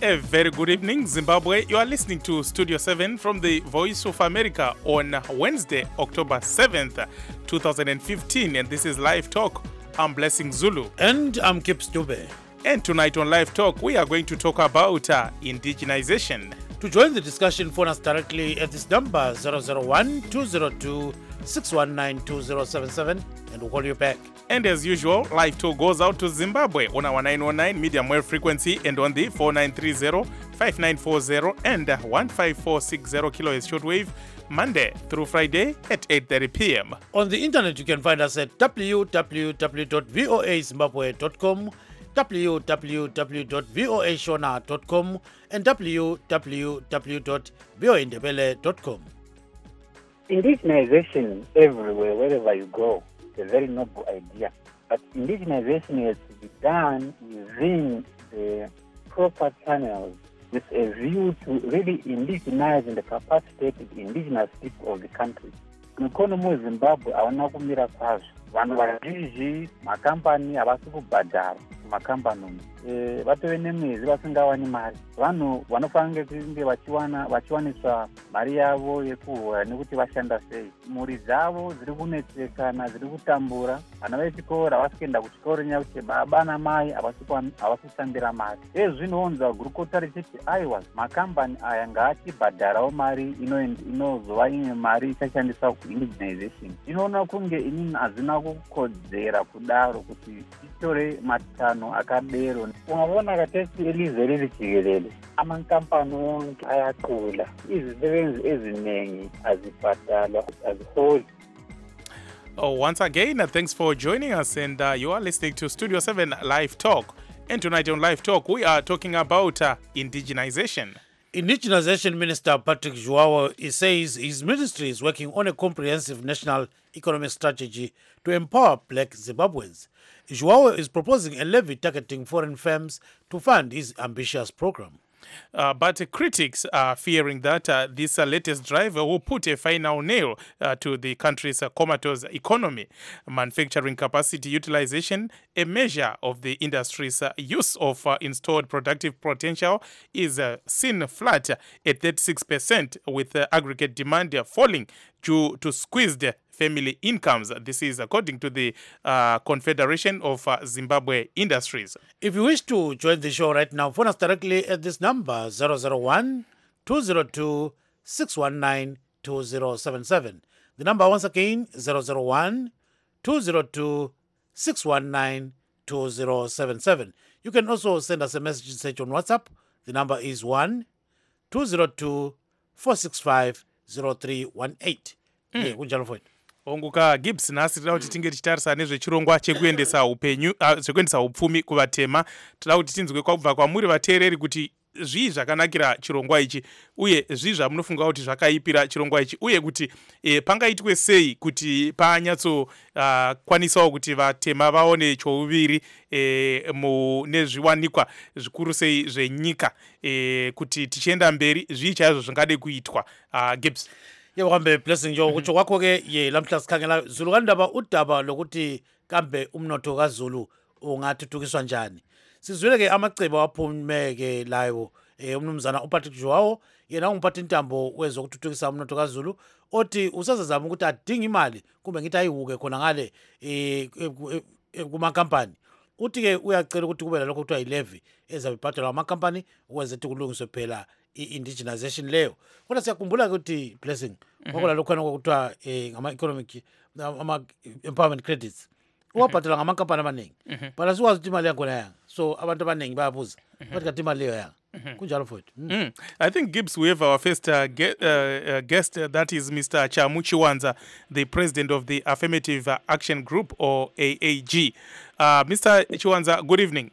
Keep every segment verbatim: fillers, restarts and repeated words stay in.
A very good evening, Zimbabwe. You are listening to Studio seven from the Voice of America on Wednesday, October seventh, two thousand fifteen. And this is Live Talk. I'm Blessing Zulu. And I'm Kip Stube. And tonight on Live Talk, we are going to talk about uh, indigenization. To join the discussion, phone us directly at this number zero zero one, two zero two, six one nine, two zero seven seven and we'll call you back. And as usual, Live Talk goes out to Zimbabwe on our nine one nine medium wave frequency and on the four nine three zero, five nine four zero and one five four six zero kilohertz shortwave, Monday through Friday at eight thirty p.m. On the internet, you can find us at w w w dot voa zimbabwe dot com, w w w dot voa shona dot com and w w w dot voa ndebele dot com. Indigenization everywhere, wherever you go, is a very noble idea. But indigenization has to be done within the proper channels with a view to really indigenize and capacitate the indigenous people of the country. Mukono mu Zimbabwe hauna kumira kwazvo. Vanhu vazhinji makambani havasi kubhadhara makambani eh vatove nemwedzi vasingawani mari. Vanhu vanofanira kunge vachiwana vachiwaniswa mari yavo yekuhura nekuti vashanda sei. Mhuri dzavo dziri kunetsekana, dziri kutambura. Vana vechikora havasikuenda kuchikoro nenyaya yekuti baba namai havasi kushandira mari. Ezvinounza gurukota richiti aiwa makambani aya ngaachibhadharawo mari inozova imwe mari ichashandiswa kuindigenization. Inoona kunge inini hazina kukodzera kudaro kuti itore matano akadero. Ungaona katesi elize riri jikelele amankampani onke ayaqula, izisebenzi eziningi azibhadalwa, aziholi. Oh, once again, uh, thanks for joining us, and uh, you are listening to Studio seven Live Talk. And tonight on Live Talk, we are talking about uh, indigenization. Indigenization Minister Patrick Zhuwao says his ministry is working on a comprehensive national economic strategy to empower black Zimbabweans. Zhuwao is proposing a levy targeting foreign firms to fund his ambitious program. Uh, but uh, critics are fearing that uh, this uh, latest drive will put a final nail uh, to the country's uh, comatose economy. Manufacturing capacity utilization, a measure of the industry's uh, use of uh, installed productive potential, is uh, seen flat at thirty-six percent, with uh, aggregate demand uh, falling due to squeezed family incomes. This is according to the uh, Confederation of uh, Zimbabwe Industries. If you wish to join the show right now, phone us directly at this number zero zero one, two zero two, six one nine, two zero seven seven. The number once again, zero zero one, two zero two, six one nine, two zero seven seven. You can also send us a message message on WhatsApp. The number is one, two zero two, four six five, zero three one eight. Mm. Yeah, kunjalo for it. Onguka Gibbs nasi tinoda kuti tinge tichitarisa nezvechirongwa chekuendesa upenyu uh, chekuendesa upfumi kuvatema. Toda kuti tinzwe kwabva kwamuri vateereri kuti zvii zvakanakira chirongwa ichi uye zvii zvamunofunga kuti zvakaipira chirongwa ichi uye kuti e, pangaitwe sei kuti panyatso uh, kwanisawo kuti vatema vaone chouviri e, mu nezviwanikwa zvikuru sei zvenyika e, kuti tichienda mberi zvii chaizvo zvingade kuitwa. uh, Gibbs. Ye wahambe Blessing njo kucho kwakho ke ye lamhla sikhangela Zulu kandaba udaba lokuthi kambe umnotho kaZulu ungathuthukiswa njani. Sizwile ke amacebo aphumeke lawo eh umnumzana uPatrick Zhuwao yena ungumphathi intambo wezokuthuthukisa umnotho kaZulu othi usazazama ukuthi adinga imali kumbe ngithi ayihuke khona ngale eh kuma company. Uthi ke uyacela ukuthi kube lalokho kuthiwa ilevy ezabe ibhadalwa ama-company ukwenza ukuthi kulungiswe phela i-indigenization leyo. Kodwa siyakhumbula ukuthi Blessing ngoba lokho khona okuthiwa eh ngama-economic ama-empowerment credits uwabhadala ngama-company amaningi but asikwazi ukuthi imali yakhona yanga, so abantu abaningi bayabuza bathi kanti imali leyo yanga. Kunjalo futhi. Mm. I think Gibbs, we have our first uh, ge- uh, uh, guest, uh, that is Mister Chamu Chiwanza, the president of the Affirmative Action Group, or A A G. Uh, Mister Chiwanza, good evening.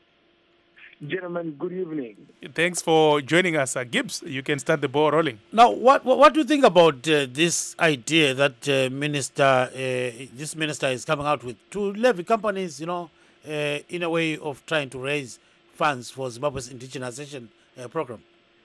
Gentlemen, good evening. Thanks for joining us. Uh, Gibbs, you can start the ball rolling. Now, what what, what do you think about uh, this idea that uh, minister, uh, this minister is coming out with to levy companies, you know, uh, in a way of trying to raise funds for Zimbabwe's indigenization uh, program?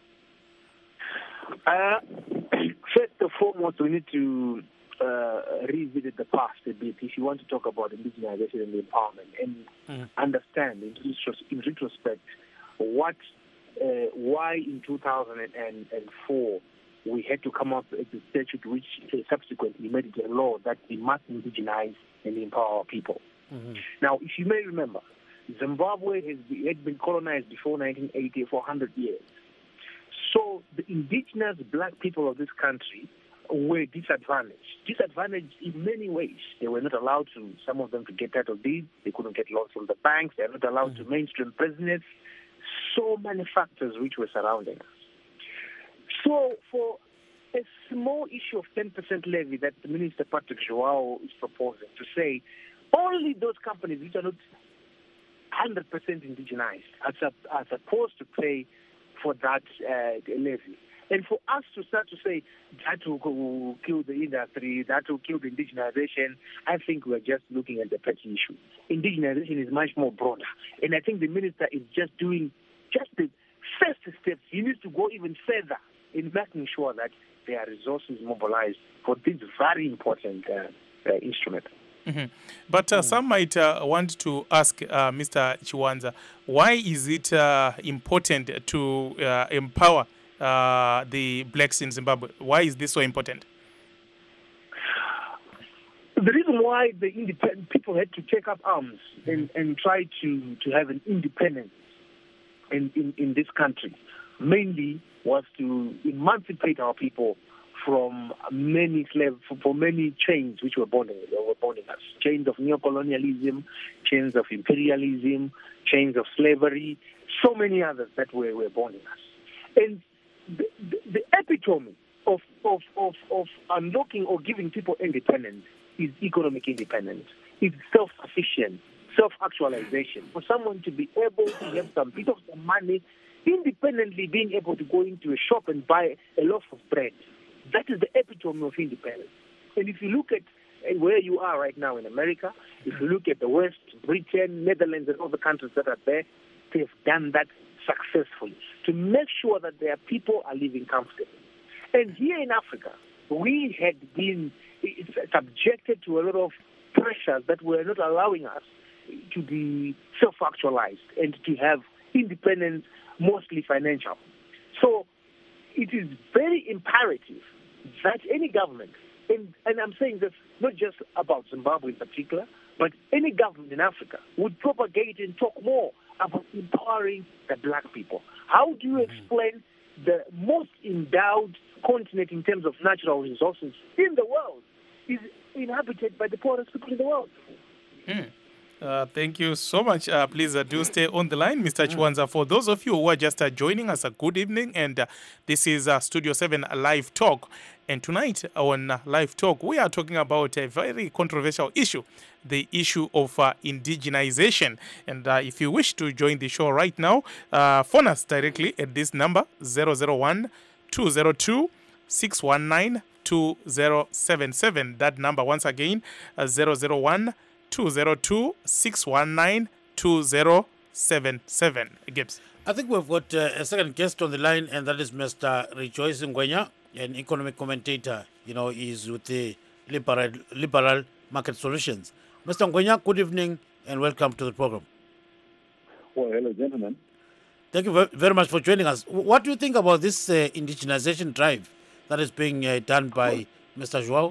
Uh, first and foremost, we need to uh, revisit the past a bit if you want to talk about indigenization and empowerment and mm. understand in, in retrospect what uh, why in two thousand four we had to come up with a statute which uh, subsequently made it a law that we must indigenize and empower our people. Mhm. Now, if you may remember, Zimbabwe has been, had been colonized before nineteen eighty for one hundred years. So the indigenous black people of this country were disadvantaged. Disadvantaged in many ways. They were not allowed to, some of them to get title deeds. They couldn't get loans from the banks. They were not allowed mm-hmm. to mainstream business. So many factors which were surrounding us. So for a small issue of ten percent levy that the Minister Patrick Joao is proposing to say only those companies which are not one hundred percent indigenized are, are supposed to pay for that uh, levy. And for us to start to say that will, will kill the industry, that will kill the indigenization, I think we're just looking at the petty issue. Indigenization is much more broader. And I think the minister is just doing just the first steps. He needs to go even further in making sure that there are resources mobilized for this very important uh, uh, instrument. Mm-hmm. But uh, mm. some might uh, want to ask uh, Mister Chiwanza, why is it uh, important to uh, empower uh, the blacks in Zimbabwe? Why is this so important? The reason why the independent people had to take up arms and, and try to, to have an independence in, in, in this country mainly was to emancipate our people from many slave, for many chains which were bonding, were bonding us. Chains of neocolonialism, chains of imperialism, chains of slavery, so many others that were, were bonding us. And the, the, the epitome of, of, of, of unlocking or giving people independence is economic independence. It's self-sufficient, self-actualization. For someone to be able to have some bit of some money, independently being able to go into a shop and buy a loaf of bread. That is the epitome of independence. And if you look at where you are right now in America, if you look at the West, Britain, Netherlands, and all the countries that are there, they have done that successfully to make sure that their people are living comfortably. And here in Africa, we had been subjected to a lot of pressures that were not allowing us to be self-actualized and to have independence, mostly financial. So it is very imperative that any government, and, and I'm saying this not just about Zimbabwe in particular, but any government in Africa would propagate and talk more about empowering the black people. How do you explain the most endowed continent in terms of natural resources in the world is inhabited by the poorest people in the world? Mm. Uh, thank you so much. Uh, please uh, do stay on the line, Mister Chiwanza. For those of you who are just uh, joining us, a good evening. And uh, this is uh, Studio seven Live Talk. And tonight on uh, Live Talk, we are talking about a very controversial issue, the issue of uh, indigenization. And uh, if you wish to join the show right now, uh, phone us directly at this number, zero zero one, two zero two, six one nine, two zero seven seven. That number, once again, uh, zero zero one, two zero two, six one nine, two zero seven seven. Gibbs. I think we've got uh, a second guest on the line, and that is Mister Rejoice Ngwenya, an economic commentator. You know, he's with the Liberal, Liberal Market Solutions. Mister Ngwenya, good evening and welcome to the program. Well, hello, gentlemen. Thank you very much for joining us. What do you think about this uh, indigenization drive that is being uh, done by well, Mister Joao?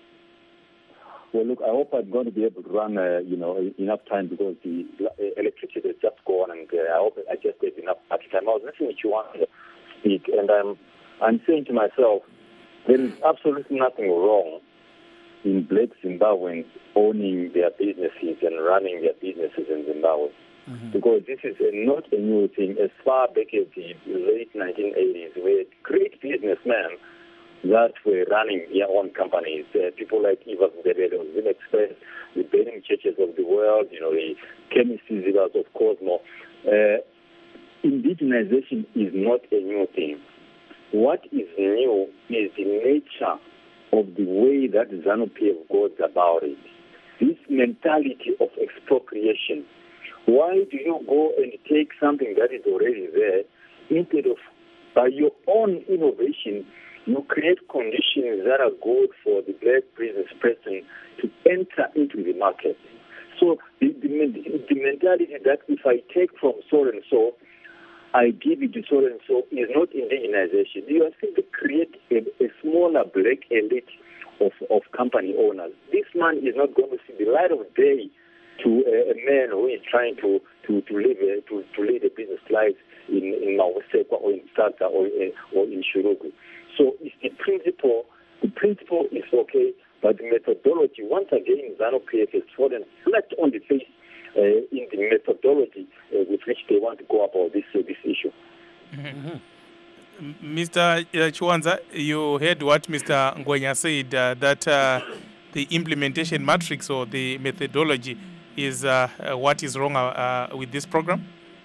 Well, look, I hope I'm going to be able to run, uh, you know, enough time because the electricity has just gone, and uh, I hope I just have enough battery time. I was listening to you want to speak, and I'm, I'm saying to myself, there is absolutely nothing wrong in black Zimbabweans owning their businesses and running their businesses in Zimbabwe, mm-hmm. because this is a, not a new thing. As far back as the late nineteen eighties, we had great businessmen that were running their own companies. Uh, people like Eva Mberede of Zim Express, the Benin Churches of the world, you know, the chemist dealers of Cosmo. Uh, indigenization is not a new thing. What is new is the nature of the way that ZANU-P F goes about it. This mentality of expropriation. Why do you go and take something that is already there instead of, by your own innovation, you create conditions that are good for the black business person to enter into the market. So the, the, the mentality that if I take from so and so, I give it to so and so is not indigenization. You are simply create a, a smaller black elite of, of company owners. This man is not going to see the light of day to a, a man who is trying to to to live a, to to lead a business life in in Mawaseka or in Tata or or in Shurugu. So it's the principle. The principle is okay, but the methodology, once again, ZANU-P F has fallen flat on the face uh, in the methodology uh, with which they want to go about this uh, this issue. Mm-hmm. Mister Uh, Chiwanza, you heard what Mister Ngwenya said, uh, that uh, the implementation matrix or the methodology is uh, uh, what is wrong uh, uh, with this program?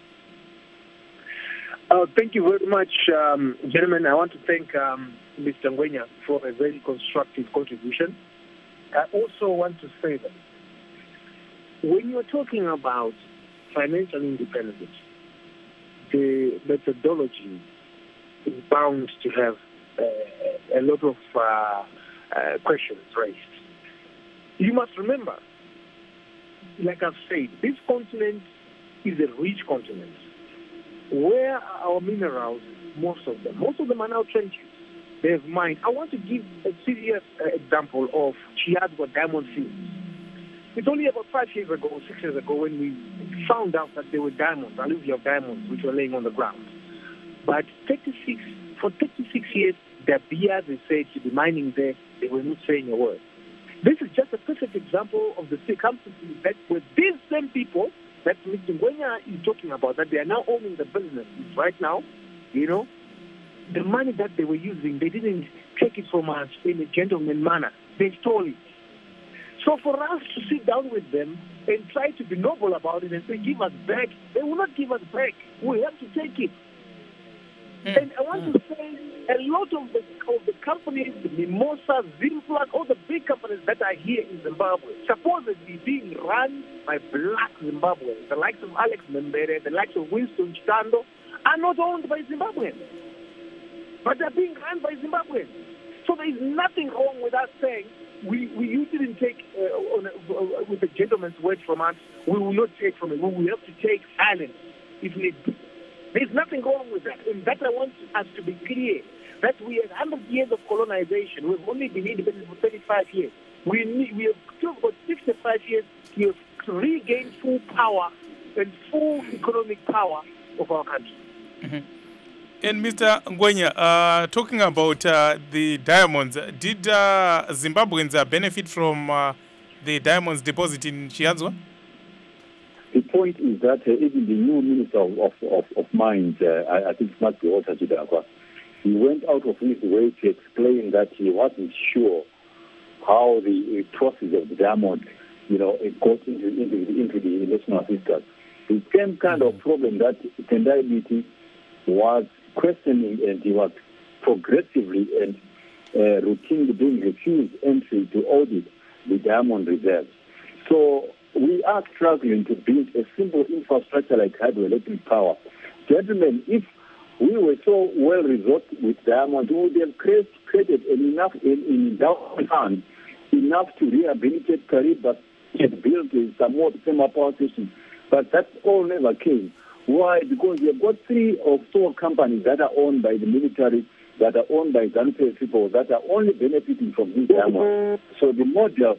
Uh, thank you very much, um, gentlemen. I want to thank um, Mister Ngwenya for a very constructive contribution. I also want to say that when you're talking about financial independence, the methodology is bound to have uh, a lot of uh, uh, questions raised. You must remember, like I've said, this continent is a rich continent. Where are our minerals? Most of them. Most of them are now trenches. They have mines. I want to give a serious uh, example of Chiadzwa diamond fields. It's only about five years ago, or six years ago, when we found out that there were diamonds, alluvial diamonds, which were laying on the ground. But thirty-six, for thirty-six years, the Bias, they said, to be mining there, they were not saying a word. This is just a perfect example of the circumstances that with these same people that Mister Ngwenya is talking about, that they are now owning the business right now, you know, the money that they were using, they didn't take it from us in a gentleman manner. They stole it. So for us to sit down with them and try to be noble about it and say, give us back, they will not give us back. We have to take it. Mm. And I want mm. to say a lot of the, of the companies, the Mimosa, Zimplats, all the big companies that are here in Zimbabwe, supposedly being run by black Zimbabweans, the likes of Alex Mbere, the likes of Winston Chitando, are not owned by Zimbabweans, but they're being run by Zimbabweans. So there is nothing wrong with us saying, we, we you didn't take, uh, on a, uh, with a gentleman's word from us, we will not take from it. We will have to take silence if need be. There's nothing wrong with that. And that I want us to be clear, that we have one hundred years of colonization. We've only been independent for thirty-five years. We need, we have still got sixty-five years to regain full power and full economic power of our country. Mm-hmm. And Mister Ngwenya, uh, talking about uh, the diamonds, did uh, Zimbabweans uh, benefit from uh, the diamonds deposit in Chiadzwa? The point is that uh, even the new Minister of, of, of, of Mines, uh, I, I think it must be Walter Chidakwa, he went out of his way to explain that he wasn't sure how the uh, process of the diamond, you know, it got into, into, into the national assistance. The same kind of problem that Tendai Biti was questioning, and he was progressively and uh, routinely being refused entry to audit the diamond reserves. So we are struggling to build a simple infrastructure like hydroelectric power. Gentlemen, if we were so well resourced with diamonds, we would have created enough in, in endowment fund, enough to rehabilitate Kariba and build some more thermal power stations. But that all never came. Why? Because we have got three or four companies that are owned by the military, that are owned by ZANU-P F people, that are only benefiting from this diamond. So the model,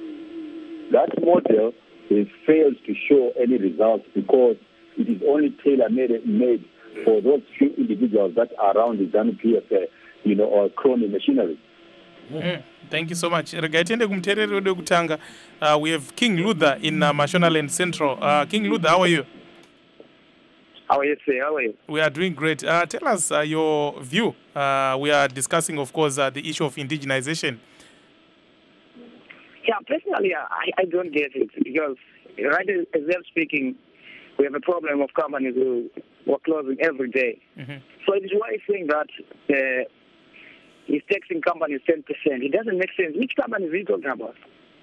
that model, it fails to show any results because it is only tailor-made made for those few individuals that are around the ZANU-P F, uh, you know, or crony machinery. Mm. Thank you so much. Regaitende kumterere ode kutanga. Uh, we have King Luther in uh, Mashonaland Central. Uh, King Luther, how are you? How are you, sir? How are you? We are doing great. Uh, tell us uh, your view. Uh, we are discussing, of course, uh, the issue of indigenization. Yeah, personally, I, I don't get it because right as they're speaking, we have a problem of companies who were closing every day. Mm-hmm. So it is why I think that uh, he's taxing companies ten percent. It doesn't make sense. Which companies are you talking about?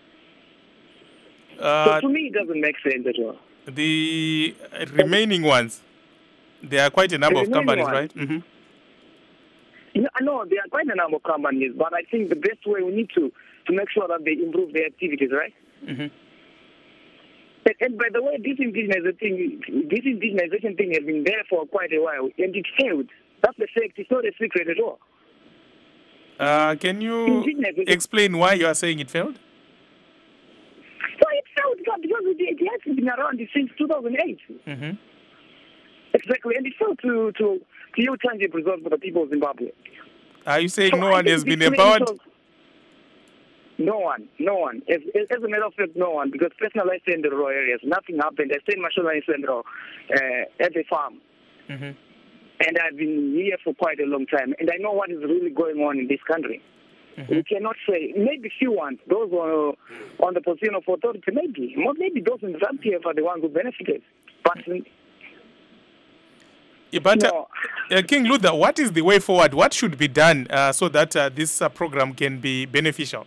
Uh, so to me, it doesn't make sense at all. The remaining ones, there are quite a number of companies, ones. Right? Mm-hmm. Yeah, no, there are quite a number of companies, but I think the best way we need to to make sure that they improve their activities, right? Mm-hmm. And, and by the way, this indigenization thing, this indigenization thing has been there for quite a while, and it failed. That's the fact. It's not a secret at all. Uh, can you explain why you are saying it failed? So it failed because it, it has been around since two thousand eight. Mm-hmm. Exactly, and it failed to to to yield tangible results for the people of Zimbabwe. Are you saying So no I one think has been this empowered? was- No one, no one. As, as a matter of fact, no one, because personally I stay in the rural areas. Nothing happened. I stay in Mashonaland Central uh, at the farm. Mm-hmm. And I've been here for quite a long time. And I know what is really going on in this country. Mm-hmm. We cannot say, maybe few ones, those on, on the position of authority, maybe. More maybe those in Zambia are the ones who benefited. But Yeah, but uh, No. uh, King Luther, what is the way forward? What should be done uh, so that uh, this uh, program can be beneficial?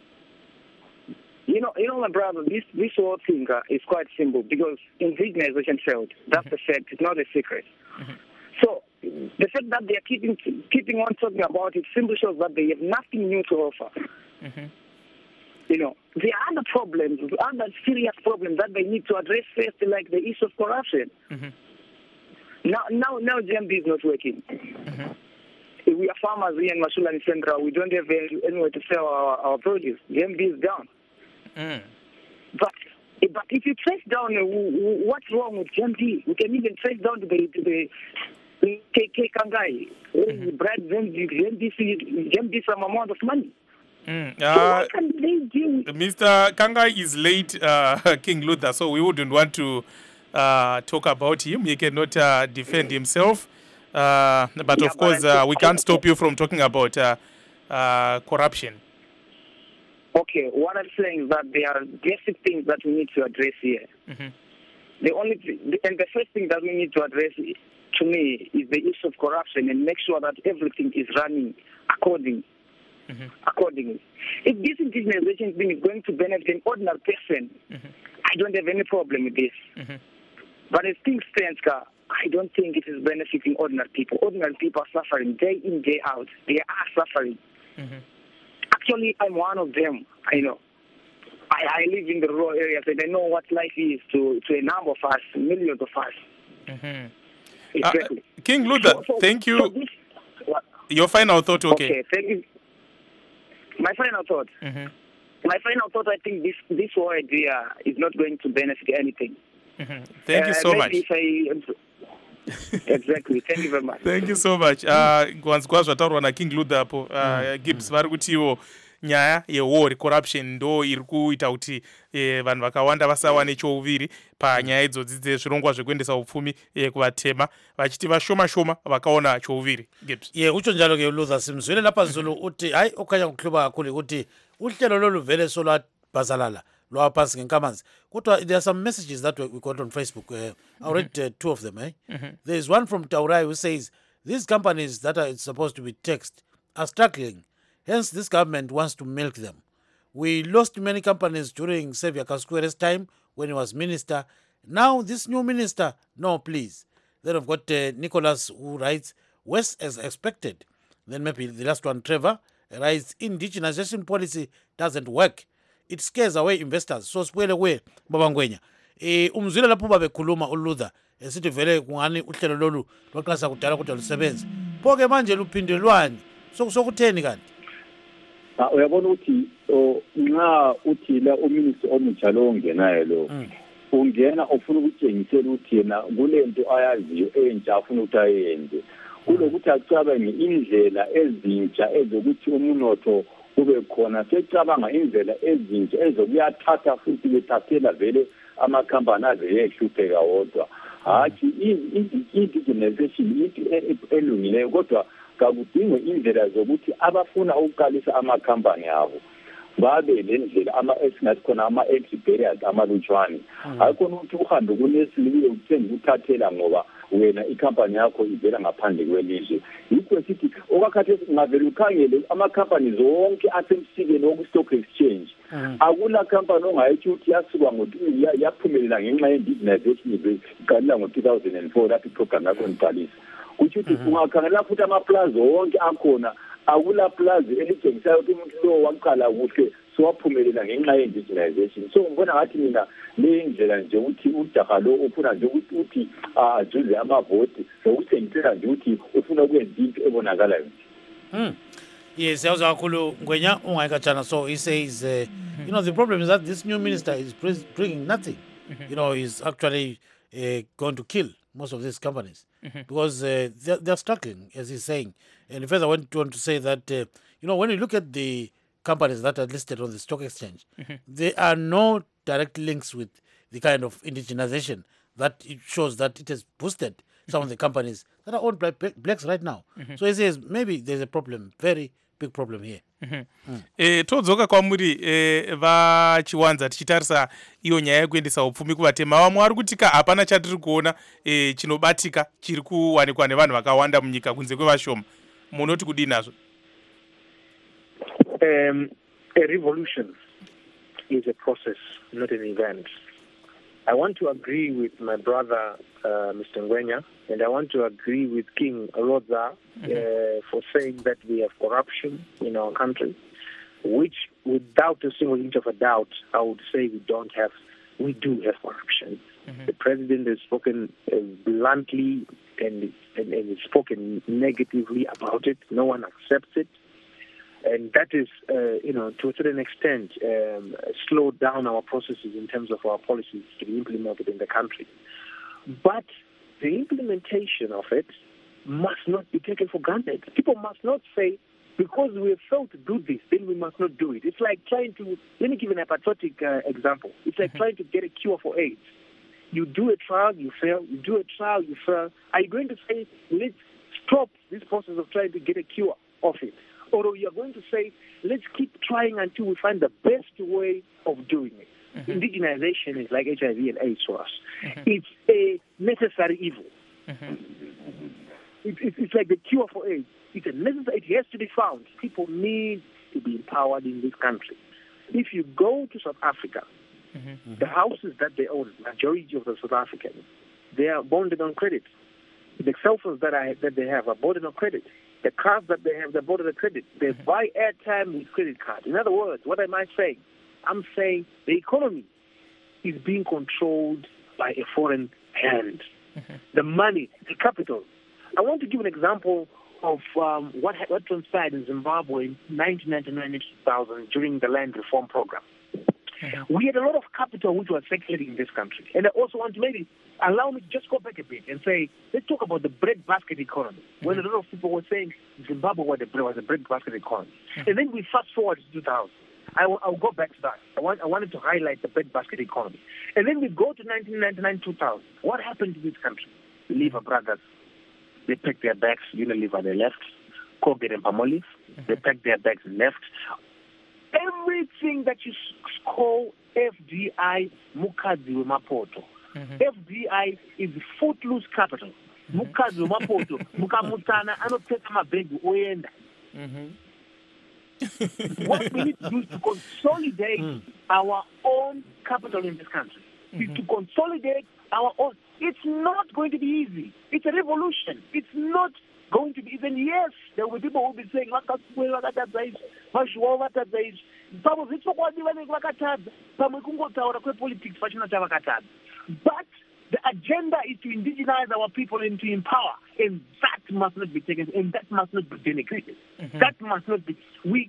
You know, you know, my brother, this this whole thing uh, is quite simple because indigenization failed. That's the fact. It's not a secret. Mm-hmm. So the fact that they are keeping keeping on talking about it simply shows that they have nothing new to offer. Mm-hmm. You know, there are other problems, other serious problems that they need to address first, like the issue of corruption. Mm-hmm. Now, now, now, G M B is not working. Mm-hmm. We are farmers here in Mashonaland Central. We don't have anywhere to sell our, our produce. G M B is down. Mm. But but if you trace down uh, what's wrong with G M B, we can even trace down to the to the K K Kangai. He bribed G M B some amount of money. Mm. So Uh, what can they do? Mister Kangai is late, uh, King Luther, so we wouldn't want to uh, talk about him. He cannot uh, defend himself. Uh, but Yeah, of course, but I- uh, we can't stop you from talking about uh, uh, corruption. Okay, what I'm saying is that there are basic things that we need to address here. Mm-hmm. The only th- and the first thing that we need to address, to me, is the issue of corruption and make sure that everything is running according Mm-hmm. accordingly. If this indigenization thing is going to benefit an ordinary person, Mm-hmm. I don't have any problem with this. Mm-hmm. But as things stand, Ka, I don't think it is benefiting ordinary people. Ordinary people are suffering day in, day out. They are suffering. Mm-hmm. Actually, I'm one of them. I know. I, I live in the rural areas and I know what life is to, to a number of us, millions of us. Mm-hmm. Exactly. Uh, King Luther, So- so- thank you. so this- what? Your final thought, okay? Okay, thank you. My final thought. Mm-hmm. My final thought, I think this, this whole idea is not going to benefit anything. Mm-hmm. Thank you Uh, so much. maybe if I- Exactly. Thank you very much. Thank you so much. Uh, kwanzwa zvataurwa naKing Luther apo uh, Gibbs vari kutiwo nyaya yewar corruption ndo iri kuita kuti eh, vanhu vakawanda vasawane chouviri panyaya idzodzi dzezvirongwa zvekuendesa upfumi eh, kuvatema vachiti vashoma shoma vakaona chouviri. Gibbs. ye utsho njalo ke uLuther simzwile lapha Zulu uthi hayi okhanya ngokuhluba kakhulu ukuthi uhlelo lolu vele solwabhazalala lwaphansi ngenkamanzi kodwa there are some messages that we we got on Facebook. uh, I'll read uh, two of them. eh? There is one from Taurai who says these companies that are supposed to be taxed are struggling, hence this government wants to milk them. We lost many companies during Xavier Kasquere's time when he was minister. Now this new minister, no please. Then I've got uh, Nicholas who writes, West as expected. Then maybe the last one, Trevor, writes, indigenization policy doesn't work. It scares away investors. So sibuyele kuwe baba Ngwenya. Eh umzwile lapho babekhuluma uLuther esithi vele kungani uhlelo lolu lwaqasa kudala kodwa lusebenza. Pho ke manje luphindelwani. Sokutheni kanti? Ah, uyabona ukuthi oh, nxa uthi la uminister omutsha lo ongenayo lo ungena ufuna ukutshengisela ukuthi yena kulento ayaziyo entsha afuna ukuthi ayenze kulokuthi acabange indlela ezintsha ezokuthi umunotho kube khona secabanga indlela ezintsha ezokuyathatha futhi bethathela vele amakhampani aze yehlupheka wodwa hathi indigenization into elungileyo kodwa kakudingwe indlela zokuthi abafuna ukuqalisa amakhampani abo babe lendlela ama esingathi khona ama entry barriers amalutshwane ayikhona ukuthi uhambe kunesiliwe ukuthenga ukuthathela ngoba wena ikhampani yakho ivela ngaphandle kwelizwe yikho sithi okakhathesi ngavela ukhangele amakhampani zonke asemsikeni woku-stock exchange akula khampani ongayithi ukuthi yasuka yaphumelela ngenxa ye-indigenization iqalela ngo-two thousand four lapho iprogram yakho niqalisa kuthi ukuthi ungakhangela futhi amaplaza wonke akhona akula plaza elitshengisayo ukuthi umuntu lo waqala kuhle siwaphumelela ngenxa ye-indigenization. So ngibona ngathi mina le ndlela nje ukuthi ujaha lo ufuna nje ukuthi ajuze amavoti sokuthengisela nje ukuthi ufuna ukwenza into ebonakalayo. Mm. Yes, yawuza kakhulu Ngwenya ungayikatshana. So he says, uh, you know, the problem is that this new minister is bringing nothing. You know, he's actually uh, going to kill most of these companies because uh, they're, they're struggling, as he's saying. And further, I went on to say that, uh, you know, when you look at the companies that are listed on the stock exchange, there are no direct links with the kind of indigenization that it shows that it has boosted some of the companies that are owned by blacks right now. So he says maybe there's a problem, very big problem here. Mm-hmm. eh todzoka kwamuri eh vachiwanza tichitarisa iyo nyaya yekuendesa upfumi kuvatema vamwe vari kutika hapana chatiri kuona eh chinobatika chiri kuwanikwa nevanhu vakawanda munyika kunze kwevashoma. Munoti kudii nazvo? Um, a revolution is a process, not an event. I want to agree with my brother, uh, Mister Ngwenya, and I want to agree with King Roza mm-hmm. uh, for saying that we have corruption in our country, which, without a single inch of a doubt, I would say we don't have. We do have corruption. Mm-hmm. The president has spoken uh, bluntly and, and, and has spoken negatively about it. No one accepts it. And that is, uh, you know, to a certain extent, um, slowed down our processes in terms of our policies to be implemented in the country. But the implementation of it must not be taken for granted. People must not say, because we have failed to do this, then we must not do it. It's like trying to, let me give an apathetic uh, example. It's like mm-hmm. trying to get a cure for AIDS. You do a trial, you fail. You do a trial, you fail. Are you going to say, let's stop this process of trying to get a cure of it? Or you're going to say, let's keep trying until we find the best way of doing it. Mm-hmm. Indigenization is like H I V and AIDS for us. Mm-hmm. It's a necessary evil. Mm-hmm. It, it, it's like the cure for AIDS. It's a necessary, it has to be found. People need to be empowered in this country. If you go to South Africa, mm-hmm. the houses that they own, majority of the South Africans, they are bonded on credit. The cell phones that, I, that they have are bonded on credit. The cars that they have, they're bought with credit. They mm-hmm. buy airtime with credit cards. In other words, what am I saying? I'm saying the economy is being controlled by a foreign hand. Mm-hmm. The money, the capital. I want to give an example of um, what, what transpired in Zimbabwe in nineteen ninety-nine to two thousand during the land reform program. Mm-hmm. We had a lot of capital which was circulating in this country. And I also want to maybe allow me to just go back a bit and say, let's talk about the breadbasket economy. Mm-hmm. When a lot of people were saying Zimbabwe was a, was a breadbasket economy. Mm-hmm. And then we fast forward to two thousand. I will, I'll go back to that. I, want, I wanted to highlight the breadbasket economy. And then we go to nineteen ninety-nine to two thousand. What happened to this country? The Lever brothers, they packed their bags, Unilever, they left. Colgate and Palmolive, mm-hmm. they packed their bags and left. Everything that you call F D I, Mukazi Mapoto. Mm-hmm. F D I is footloose capital. Mukazi Mapoto, Mukamutana, Anopeta Mabegu, Oyenda. What we need to do is to consolidate mm. our own capital in this country. Mm-hmm. To consolidate our own. It's not going to be easy. It's a revolution. It's not going to be even. Yes, there will be people who will be saying, but the agenda is to indigenize our people and to empower, and that must not be taken, and that must not be denigrated. Mm-hmm. That must not be. We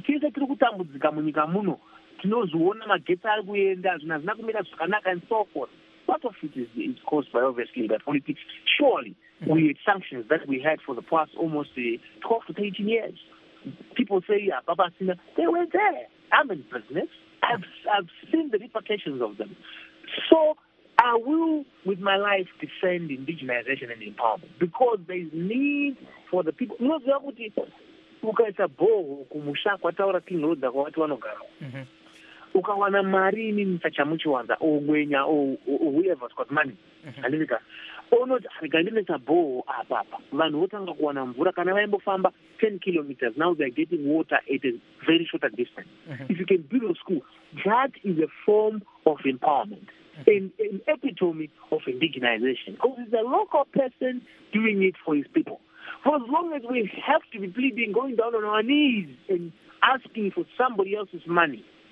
and so forth. Part of it is, is caused by obviously the politics. Surely, mm-hmm. we had sanctions that we had for the past almost uh, twelve to thirteen years. People say, yeah, Baba Sina, they were there. I'm in business. I've, I've seen the repercussions of them. So I will, with my life, defend indigenization and empowerment because there is need for the people. You know, ukaita boho kumusha kwataura King Roza kwa watu wanogara. Ukawana marini nitachamuchiwanza o Ngwenya o whoever's got money. Andika ono akandenesa boho apapa. Vanhu votanga kuwana mvura kana vaimbofamba ten kilometers. Now they're getting water at a very short distance. Mm-hmm. If you can build a school, that is a form of empowerment. An, an epitome of indigenization. Because it's a local person doing it for his people. For as long as we have to be pleading, going down on our knees and asking for somebody else's money,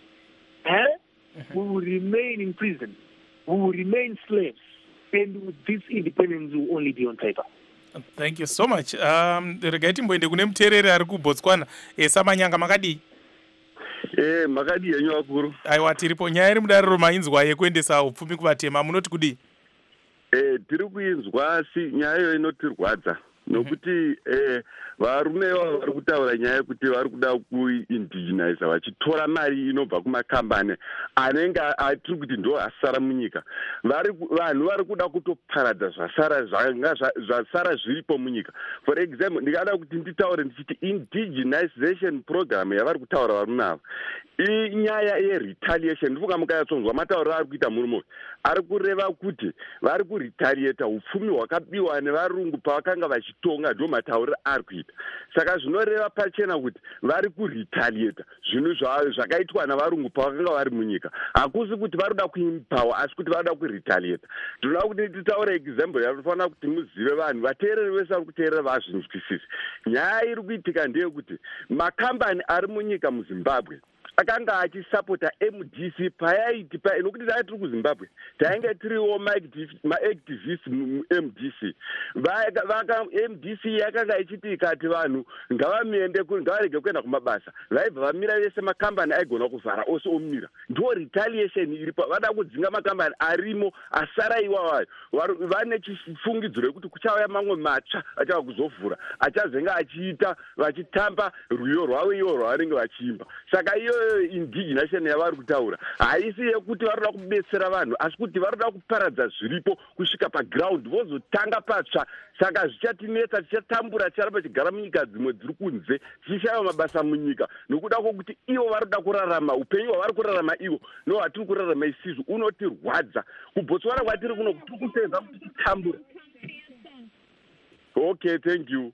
eh? we will remain in prison. We will remain slaves. And this independence will only be on paper. Thank you so much. Um, regai timboende kune muteereri ari kuBotswana. E, Samanyanga makadii? Eh, makadii henyu akuru. Aiwa, tiripo. Nyaya iri mudariro mainzwa yekuendesa upfumi kuvatema, munoti kudii? Eh, tiri kuinzwa asi nyaya iyo inotirwadza. Nokuti eh varume vari kutaura nyaya yekuti vari kuda kuindigenize vachitora mari inobva kumakambani anenge atiri kuti ndo asara munyika. Vanhu vari kuda kutoparadza zvasara zvanga zvasara zviripo munyika. For example, ndingada kuti nditaure ndichiti indigenization program yavari kutaura varume ava inyaya yeretaliation. Ndifunga mukayatsonzwa matauriro ari kuita murume ari kureva kuti vari kuretaliata upfumi hwakabiwa nevarungu pavakanga vachitonga ndo matauriro ari kuita. Saka zvinoreva pachena kuti vari kuretaliata zvinhu zvakaitwa navarungu pavakanga vari munyika. Hakusi kuti vari kuda kuimpawa asi kuti vari kuda kuretaliata. Ndinoda kuti titaure example yatofanira kuti muzive vanhu vateereri vese vari kuteerera vazvinzwisise. Nyaya iri kuitika ndeyekuti makambani ari munyika muZimbabwe akanga achisapota M D C payaiti pa nokuti dai tiri kuZimbabwe tainge tiriwo maactivist mu-M D C. Vaka M D C yakanga ichiti ikati vanhu ngavamiende ngavarege kuenda kumabasa vaibva vamira vese makambani aigona kuvhara ose omira. Ndo retaliation iripo. Vada kudzinga makambani arimo asara iwawayo. Vane chifungidziro yekuti kuchauya mamwe matsva achava kuzovhura achazenge achiita vachitamba rwiyo rwavo iwo rwavanenge vachiimba. Saka iyo indigenation yavari kutaura haisi yekuti vari kuda kubetsera vanhu asi kuti vari kuda kuparadza zviripo kusvika paground vozotanga patsva. Saka zvichatinetsa tichatambura ticharamba chigara munyika dzimwe dziri kunze tichishaya mabasa munyika nokuda kwokuti ivo vari kuda kurarama upenyu hwavari kurarama ivo no hatiri kurarama isizvo unotirwadza. kuBotswana kwatiri kuno tiri kusenza kuti titambura. Okay, thank you.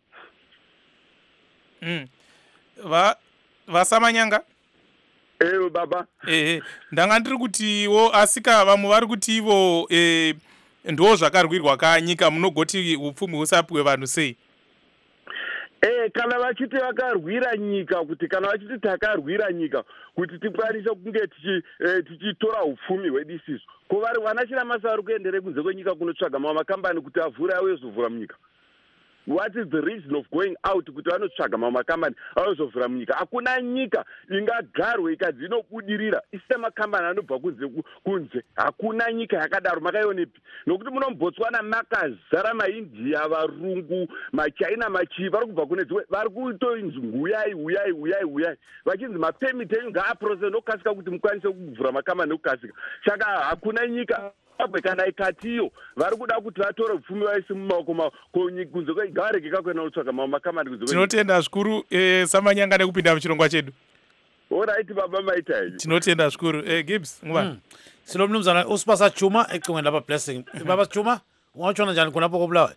Mm. Va vasamanyanga Eh baba. Eh ndanga ndiri kutiwo asika vamwe vari kuti ivo eh ndo zvakarwirwa kanyika munogoti upfumi husapwe vanhu sei? Eh kana vachiti vakarwira nyika kuti kana vachiti takarwira nyika kuti tikwanise kunge tichi tichitora upfumi hwedisiso. Ko vari vanachira masa vari kuendere kunze kwenyika kunotsvaga mamwe makambani kuti avhure auye zovhura munyika. What is the reason of going out kuti vanotsvaga mamwe makambani auzovhura munyika? Hakuna nyika ingagarwe ikadzi inobudirira isina makambani anobva kunze kunze. Hakuna nyika yakadaro. Makaionepi? Nokuti muno muBotswana makazara maIndia, varungu, maChina, machi vari kubva kune dzimwe vari kutoinzi uyai uyai uyai uyai vachinzi mapemiti enyu ngaaprocess nokasika kuti mukwanise kuvhura makambani nokasika. Saka hakuna nyika kana ikatiyo vari kuda kuti vatore upfumi vaise mumaoko kunze kwegareke kakwena kutsvaga mamwe makambani kunze. Tinotenda zvikuru eh, Samanyanga nekupinda muchirongwa chedu. Alright baba maita henyu. Tinotenda zvikuru. Eh, Gibbs nguva. Mm. Silo mnumzana uSipasa Chuma ecingweni lapha Blessing. Baba Chuma ungawutshona njani khonapho koBulawayo?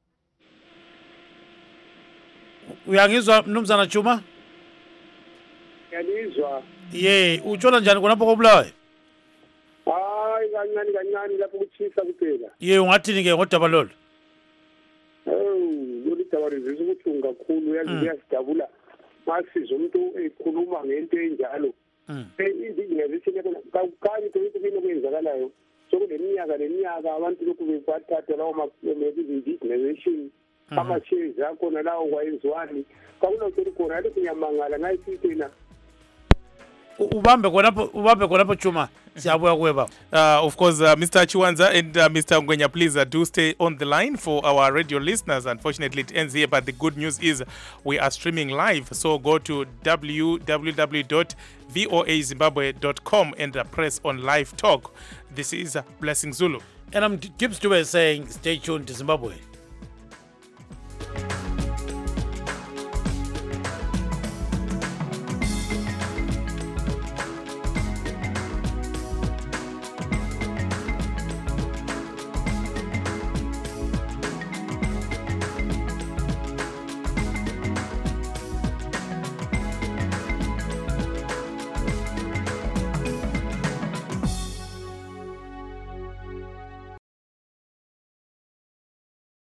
Uyangizwa mnumzana Chuma? Ngiyalizwa. Ye, utshona njani khonapho koBulawayo? Hayi kancane kancane lapho kuthisa kuphela. Ye, ungathini ke ngodaba lolu? Oh, lolu daba lizisa ukuthi kakhulu yazi kuyasidabula. Masizo umuntu ekhuluma ngento enjalo. Eh indigenization yakukani ukuthi kuyini okwenzakalayo. Sokuleminyaka leminyaka abantu lokhu bebathatha lawo ma-indigenization ama-shares akhona lawo kwayenziwani. Kakunokho khona lokhu ngiyamangala ngayisithi na ubambe khonapho ubambe khonapho Chuma siyabuya kuwe baba. Uh, of course, uh, Mister Chiwanza and uh, Mister Ngwenya, please uh, do stay on the line for our radio listeners. Unfortunately, it ends here, but the good news is we are streaming live. So go to w w w dot voa zimbabwe dot com and uh, press on live talk. This is uh, Blessing Zulu. And I'm Gibbs Dube saying stay tuned to Zimbabwe.